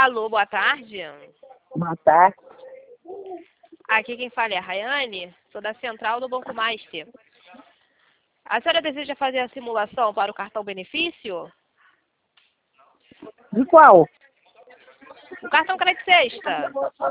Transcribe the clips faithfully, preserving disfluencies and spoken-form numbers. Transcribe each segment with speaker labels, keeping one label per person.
Speaker 1: Alô, boa tarde.
Speaker 2: Boa tarde.
Speaker 1: Aqui quem fala é a Rayane, sou da Central do Banco Master. A senhora deseja fazer a simulação para o cartão benefício?
Speaker 2: De qual?
Speaker 1: O cartão crédito sexta.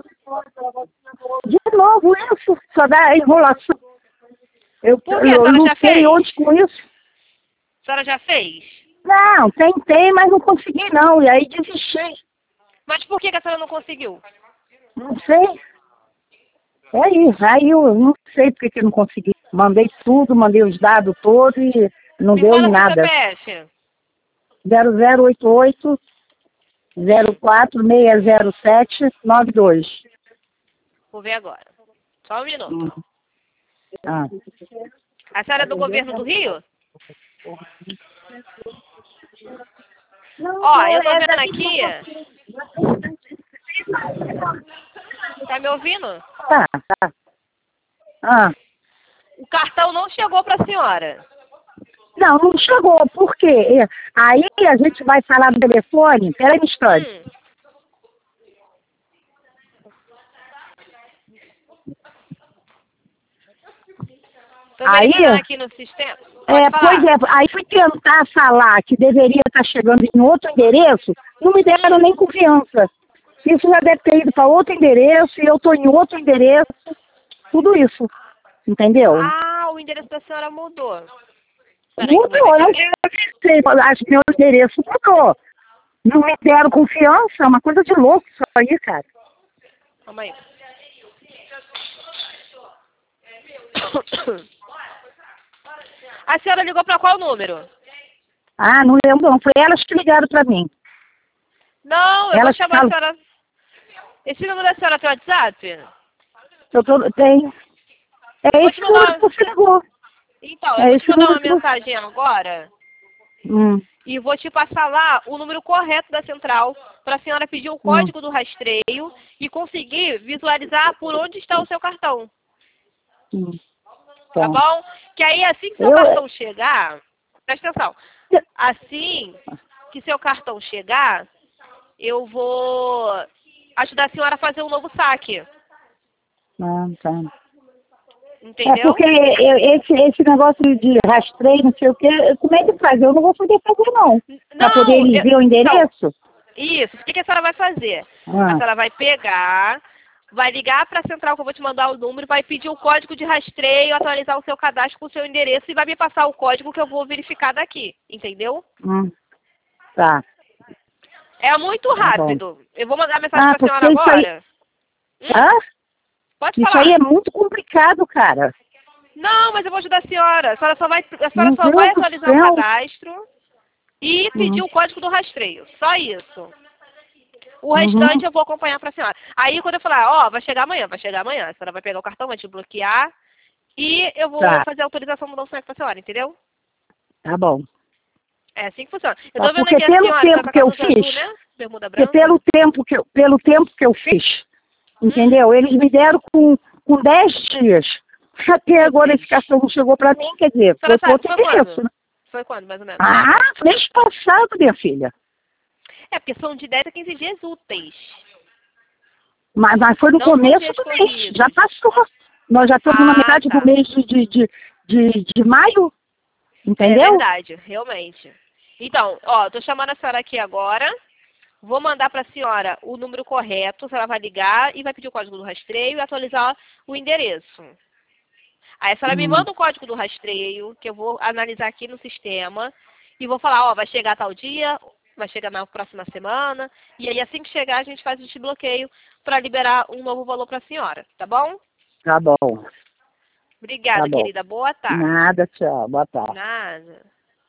Speaker 2: De novo isso, só dá enrolação. Eu,
Speaker 1: Por quê? A
Speaker 2: eu
Speaker 1: senhora já
Speaker 2: lutei
Speaker 1: fez?
Speaker 2: ontem com isso.
Speaker 1: A senhora já fez?
Speaker 2: Não, tentei, mas não consegui não, e aí desisti.
Speaker 1: Mas por que que a senhora não conseguiu?
Speaker 2: Não sei. É isso, aí eu não sei porque que eu não consegui. Mandei tudo, mandei os dados todos e não
Speaker 1: Me
Speaker 2: deu
Speaker 1: fala
Speaker 2: em
Speaker 1: seu
Speaker 2: nada.
Speaker 1: C P F.
Speaker 2: zero zero oito oito zero quatro seis zero sete nove dois.
Speaker 1: Vou ver agora. Só um minuto.
Speaker 2: Hum. Ah.
Speaker 1: A senhora é do governo do Rio? Ó, eu tô vendo aqui. Tá me ouvindo?
Speaker 2: Tá, tá. Ah.
Speaker 1: O cartão não chegou para a senhora.
Speaker 2: Não, não chegou, por quê? Aí a gente vai falar no telefone, peraí um instante.
Speaker 1: Hum. Tô
Speaker 2: Aí,
Speaker 1: verificando aqui no sistema. Pode
Speaker 2: é,
Speaker 1: falar.
Speaker 2: pois é, aí fui tentar falar que deveria estar chegando em outro endereço, não me deram
Speaker 1: Hum.
Speaker 2: nem confiança. Isso já deve ter ido para outro endereço e eu estou em outro endereço, tudo isso, entendeu?
Speaker 1: Ah, o endereço da senhora mudou. Peraí, que eu vou
Speaker 2: Mudou, eu não
Speaker 1: ver
Speaker 2: sei, acho que meu endereço mudou. Não me deram confiança, é uma coisa de louco isso aí, cara.
Speaker 1: Calma aí. A senhora ligou para qual número?
Speaker 2: Ah, não lembro não, foi elas que ligaram para mim.
Speaker 1: Não, eu
Speaker 2: Elas
Speaker 1: vou chamar
Speaker 2: falam,
Speaker 1: a senhora. Esse número da senhora tem WhatsApp?
Speaker 2: eu tô, tem, é
Speaker 1: Vou
Speaker 2: esse
Speaker 1: te
Speaker 2: número
Speaker 1: mandar.
Speaker 2: que você ligou.
Speaker 1: Então, eu
Speaker 2: É
Speaker 1: vou te
Speaker 2: esse
Speaker 1: mandar
Speaker 2: número
Speaker 1: uma
Speaker 2: que você...
Speaker 1: mensagem agora
Speaker 2: Hum,
Speaker 1: e vou te passar lá o número correto da central para a senhora pedir o
Speaker 2: hum,
Speaker 1: código do rastreio e conseguir visualizar por onde está o seu cartão.
Speaker 2: hum,
Speaker 1: Tá
Speaker 2: tá.
Speaker 1: bom? Que aí assim que seu
Speaker 2: Eu,
Speaker 1: cartão chegar, presta atenção, assim que seu cartão chegar, eu vou ajudar a senhora a fazer um novo saque.
Speaker 2: ah, tá. É
Speaker 1: Entendeu?
Speaker 2: porque eu- esse, esse negócio de rastreio, não sei o quê, como é que faz? Eu não vou poder fazer não. Para poder
Speaker 1: Não,
Speaker 2: eles
Speaker 1: eu-
Speaker 2: ver o
Speaker 1: então,
Speaker 2: endereço?
Speaker 1: isso. O que que a senhora vai fazer? A
Speaker 2: Ah,
Speaker 1: senhora vai pegar, vai ligar para a central que eu vou te mandar o número, vai pedir o código de rastreio, atualizar o seu cadastro com o seu endereço e vai me passar o código que eu vou verificar daqui. Entendeu?
Speaker 2: hum, tá,
Speaker 1: É muito
Speaker 2: tá bom.
Speaker 1: rápido. Eu vou mandar mensagem
Speaker 2: Ah,
Speaker 1: para a
Speaker 2: porque
Speaker 1: senhora
Speaker 2: isso aí,
Speaker 1: agora. Hum,
Speaker 2: hã?
Speaker 1: pode
Speaker 2: Isso aí
Speaker 1: falar.
Speaker 2: é muito complicado, cara.
Speaker 1: Não, mas eu vou ajudar a senhora. A senhora só vai, a senhora
Speaker 2: Meu
Speaker 1: só vai
Speaker 2: Deus do
Speaker 1: atualizar o
Speaker 2: céu.
Speaker 1: cadastro e pedir
Speaker 2: Uhum,
Speaker 1: o código do rastreio. Só isso. O
Speaker 2: uhum,
Speaker 1: restante eu vou acompanhar para a senhora. Aí quando eu falar, ó, vai chegar amanhã, vai chegar amanhã. A senhora vai pegar o cartão, vai desbloquear e eu vou
Speaker 2: tá,
Speaker 1: fazer a autorização do novo para a senhora, entendeu?
Speaker 2: tá bom.
Speaker 1: É assim que funciona. Eu
Speaker 2: Tá,
Speaker 1: tô vendo
Speaker 2: porque
Speaker 1: aqui a
Speaker 2: pelo
Speaker 1: senhora, a senhora
Speaker 2: tempo
Speaker 1: tá com
Speaker 2: que
Speaker 1: a
Speaker 2: eu
Speaker 1: blusa azul,
Speaker 2: fiz,
Speaker 1: né? Bermuda
Speaker 2: porque
Speaker 1: branca.
Speaker 2: pelo tempo que eu, pelo tempo que eu fiz,
Speaker 1: Hum,
Speaker 2: entendeu? Eles me deram com, com dez dias. Até
Speaker 1: meu
Speaker 2: agora esse
Speaker 1: Deus.
Speaker 2: cartão não chegou para mim, quer dizer,
Speaker 1: A
Speaker 2: foi
Speaker 1: senhora
Speaker 2: para
Speaker 1: sabe,
Speaker 2: outro
Speaker 1: foi
Speaker 2: endereço,
Speaker 1: quando?
Speaker 2: né?
Speaker 1: Foi quando, mais ou menos?
Speaker 2: Ah, mês passado, minha filha.
Speaker 1: É, porque são de dez a quinze dias úteis.
Speaker 2: Mas, mas foi no
Speaker 1: Não são
Speaker 2: começo
Speaker 1: dias
Speaker 2: do mês, já
Speaker 1: corridos.
Speaker 2: passou. Nós já estamos na
Speaker 1: Ah,
Speaker 2: metade do
Speaker 1: tá.
Speaker 2: mês de, de, de, de, de maio,
Speaker 1: É
Speaker 2: entendeu?
Speaker 1: verdade, realmente. Então, ó, tô chamando a senhora aqui agora. Vou mandar para a senhora o número correto, a senhora vai ligar e vai pedir o código do rastreio e atualizar o endereço. Aí a senhora me
Speaker 2: Hum,
Speaker 1: manda o código do rastreio, que eu vou analisar aqui no sistema, e vou falar, ó, vai chegar tal dia, vai chegar na próxima semana, e aí assim que chegar a gente faz o desbloqueio para liberar um novo valor para a senhora, tá bom?
Speaker 2: tá bom, tá
Speaker 1: Obrigada,
Speaker 2: bom.
Speaker 1: querida. Boa tarde.
Speaker 2: Nada, tchau, boa tarde.
Speaker 1: Nada.